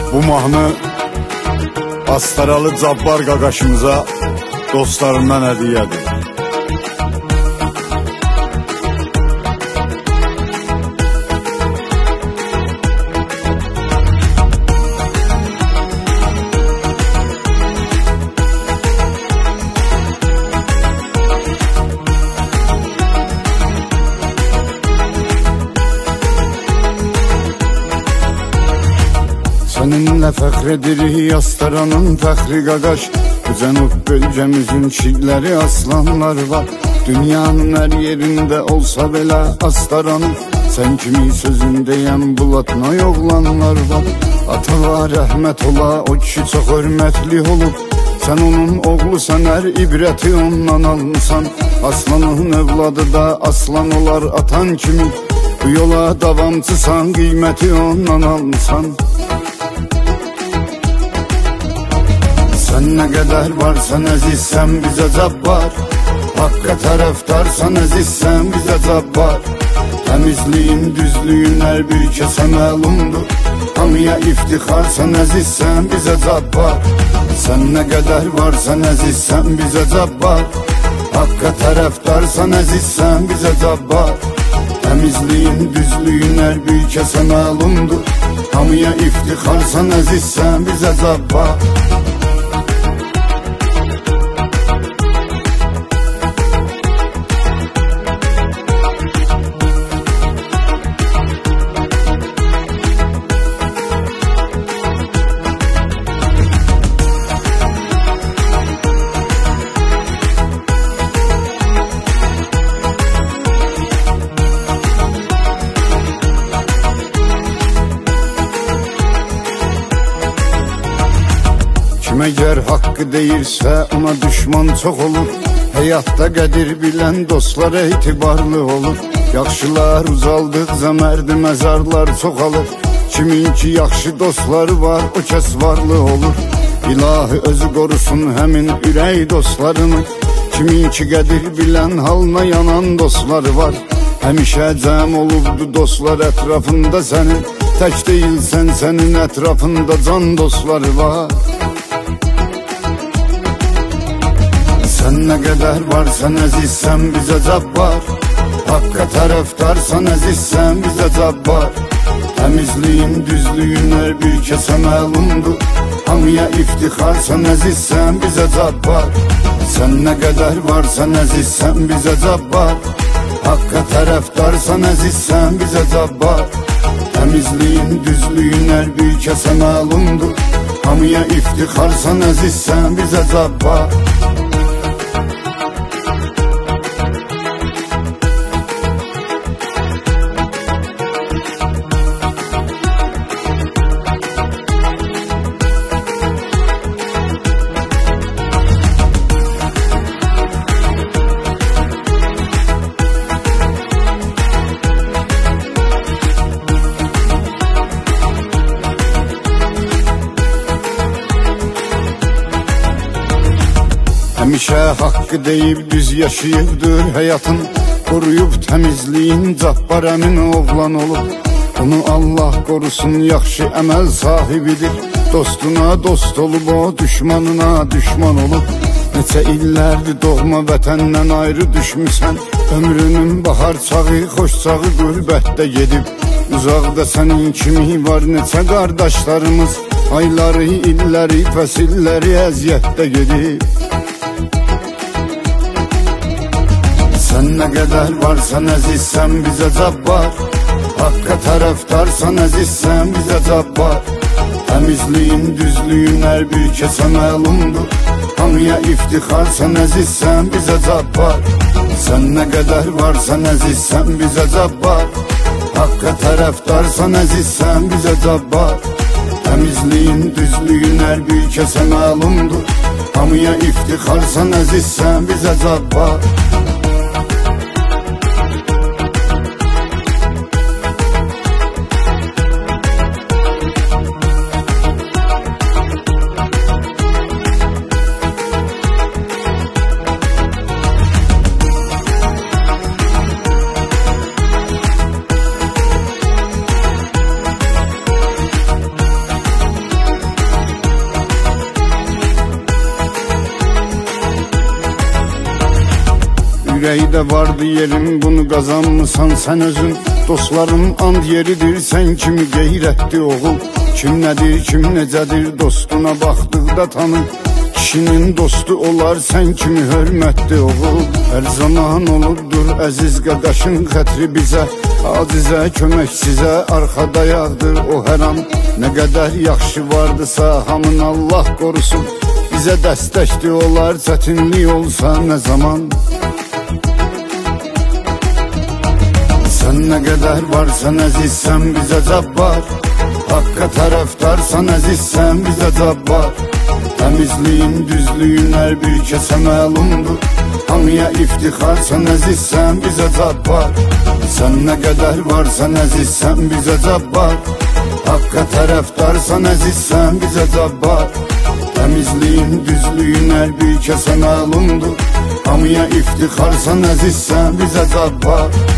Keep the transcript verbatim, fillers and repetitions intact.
Bu mahnı Astaralı Cabbar qaqaşımıza dostlarından hədiyyədir. Seninle fəxredirik Astaranın fəxri qaqaş. Bu cənub bölgəmizin şirləri aslanlar var. Dünyanın hər yerində olsa belə Astaranın sən kimi sözündəyəm bulatna oğlanlar var. Atağa rəhmət ola, o kişi çox hörmətli olub. Sən onun oğlusan, hər ibrəti ondan almışsan. Aslanın övladı da aslan olar atan kimi. Bu yola davamçısan, qiyməti ondan almışsan. Sen ne kadar varsan əzizsən bizə cabbar. Haqqa tərəfdarsan əzizsən bizə cabbar. Təmizliyin, düzlüyün hər bir kəsə məlumdur. Hamıya iftixarsan əzizsən bizə cabbar. Sen ne kadar varsan əzizsən bizə cabbar. Haqqa tərəfdarsan əzizsən bizə cabbar. Təmizliyin, düzlüyün hər bir kəsə məlumdur. Hamıya iftixarsan əzizsən bizə cabbar. Əgər haqqı deyirsə ona düşman çox olur. Həyatda qədir bilən dostlar etibarlı olur. Yaxşılar uzaldıqca mərdi məzarlar çoxalır. Kimin ki yaxşı dostları var o kəs varlı olur. İlahi özü qorusun həmin ürək dostlarını. Kimin ki qədir bilən halına yanan dostları var. Həmişə cəm olubdu dostlar ətrafında sənin. Tək deyilsən sənin ətrafında can dostları var. Sen ne kadar varsan əzizsən bizə cabbar. Haqqa tərəfdarsan əzizsən bizə cabbar. Təmizliyin, düzlüyün hər bir kəsə məlumdur. Hamıya iftixarsan əzizsən bizə cabbar. Sen ne kadar varsan əzizsən bizə cabbar. Haqqa tərəfdarsan əzizsən bizə cabbar. Təmizliyin, düzlüyün hər bir kəsə məlumdur. Hamıya iftixarsan əzizsən bizə cabbar. Həmişə haqqı deyib düz yaşayıbdır həyatın. Qoruyub təmizliyin cabbar əmin oğlan olub. Onu Allah qorusun yaxşı əməl sahibidir. Dostuna dost olub o düşmanına düşman olub. Neçə illərdir doğma vətəndən ayrı düşmüsən. Ömrünün bahar çağı, xoş çağı qürbətdə gedib. Uzaqda sənin kimi var neçə qardaşlarımız. Ayları, illəri, fəsilləri əziyyətdə gedib. Sen ne kadar varsan əzizsən bizə cabbar. Haqqa tərəfdarsan əzizsən bizə cabbar. Təmizliyin, düzlüyün hər bir kəsə məlumdur. Hamıya iftixarsan əzizsən bizə cabbar. Sen ne kadar varsan əzizsən bizə cabbar. Haqqa tərəfdarsan əzizsən bizə cabbar. Təmizliyin, düzlüyün hər bir kəsə məlumdur. Hamıya iftixarsan əzizsən bizə cabbar. Ürəkdə vardı yerin, bunu qazanmısan sən özün. Dostların and yeridir, sən kimi qeyrətli oğul. Kim nədir, kim necədir, dostuna baxdıqda tanı. Kişinin dostu olar, sən kimi hörmətli oğul. Hər zaman olubdur əziz qardaşın xətri bizə. Acizə, köməksizə, arxada yağdır o hər an. Nə qədər yaxşı vardısa, hamın Allah qorusun. Bizə dəstəkli olar, çətinlik olsa nə zaman. Sən nə qədər varsan əzizsən bizə cabbar. Haqqa tərəfdarsan əzizsən bizə cabbar. Təmizliyin, düzlüyün hər bir kəsə məlumdur. Hamıya iftixarsan əzizsən bizə cabbar. Sən nə qədər varsan əzizsən bizə cabbar. Haqqa tərəfdarsan əzizsən bizə cabbar. Təmizliyin, düzlüyün hər bir kəsə məlumdur. Hamıya iftixarsan əzizsən bizə cabbar.